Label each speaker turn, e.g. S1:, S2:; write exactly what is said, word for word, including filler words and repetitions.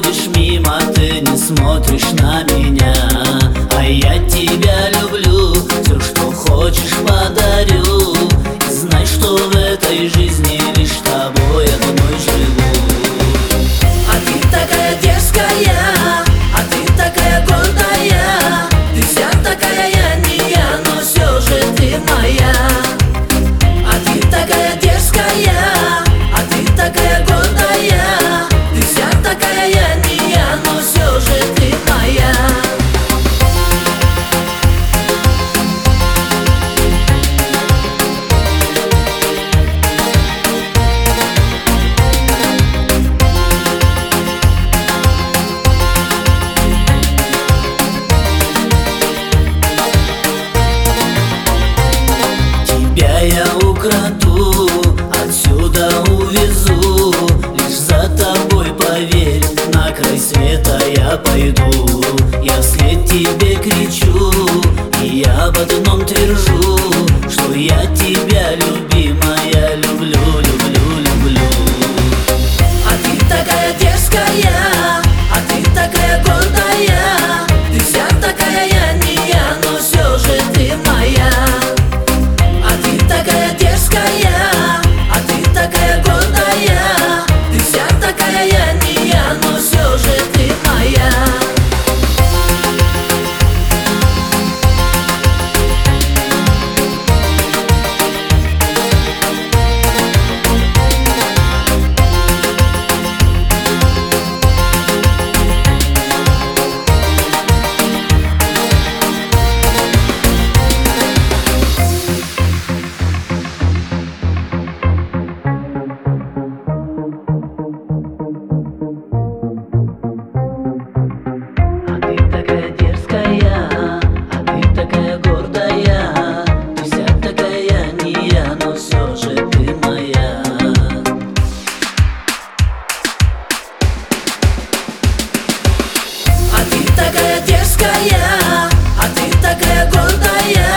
S1: проходишь мимо, ты не смотришь на меня. А я тебя люблю, все, что хочешь, подарю. И знай, что в этой жизни лишь тобой одной живу.
S2: А ты такая дерзкая, а ты такая гордая. Ты вся такая, я не я, но все же ты моя. А ты такая дерзкая, а ты такая гордая. Ты вся такая, я не я, но все же ты моя.
S1: Тебя я украду, отсюда увезу. Лишь за тобой, поверь, на край света я пойду. Я вслед тебе кричу, и я об одном твержу, что я тебя, любимая, люблю, люблю, люблю.
S2: А ты такая дерзкая, а ты такая гордая. Ты вся такая, я не я, но все же ты моя. А ты такая дерзкая, а ты такая гордая. Ты вся такая, я не я, но все же ты моя.
S1: А ты такая дерзкая, а ты такая гордая. Ты вся такая, не я, но все же ты моя.
S2: А ты такая дерзкая, а ты такая гордая.